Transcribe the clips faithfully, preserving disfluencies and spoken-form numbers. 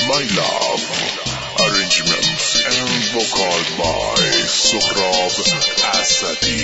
My Love. Arrangements and vocal by Sohrab Asadi.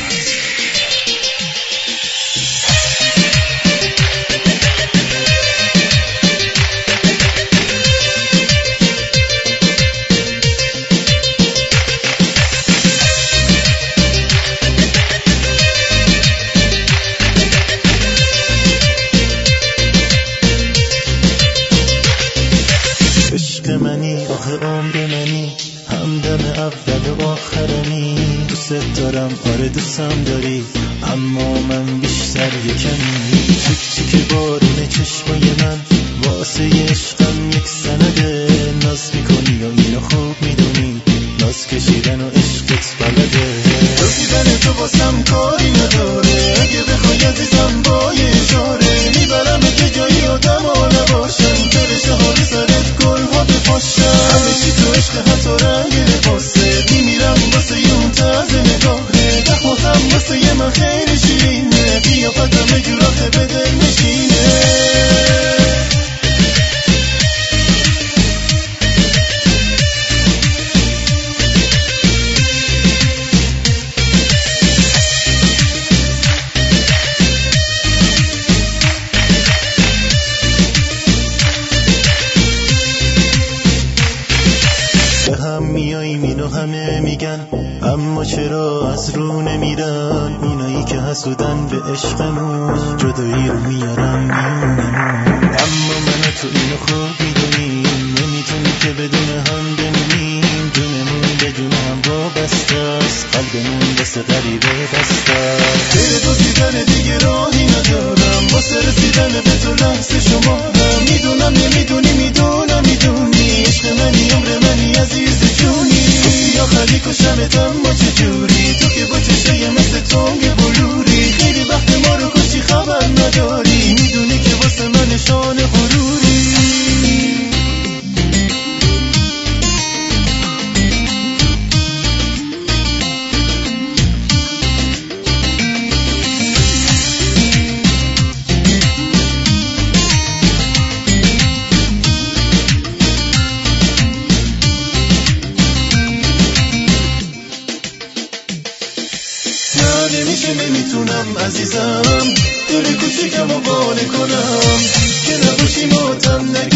منی آخه عمر منی همدم اول و آخرمی دوست دارم آره دوستم داری اما من بیشتر یکمی تیک تیک بارون چشمای من واسه عشقم یک سنده ناز میکنی و اینو خوب میدونی ناز کشیدن و عشقت بلده رسیدن تو واسم کاری نداره اگه بخوای عزیزم با یه اشاره میبرم که جایی آدم ها نباشن برشه ها رو سرت گل ها بپاشن همه چی تو عشق حتی رنگ لباسه میمیرم واسه یه اون طرز نگاهه دخماتم واسه یه من خیلی شیرینه قیافتم جوراخه به دل نشینه به هم میاییم اینو همه میگن اما چرا از رو نمیرن اینایی که حسودن به عشقمون جدایی رو میارن میونمون اما من تو اینو خوب میدونیم نمیتونی که بدون هم بمونیم جونمون به جون هم وابسته است قلبمون دست غریبه بسته است غیر دزدیدن دیگه راهی ندارم واسه رسیدن به تو لحظه شمارم میدونم نمیدونی میدونم میدونی عشق منی عمر منی عزیز جونی گفتی آخری کشمت اما چجوری تو که با چشای مثل تنگ بلوری خیلی وقت ما رو کشی خبر نداری میدونی که واسه من نشان غروری نمیشه نمیتونم عزیزم دل کوچیکم رو قانع کنم که نباشی ماتم نگه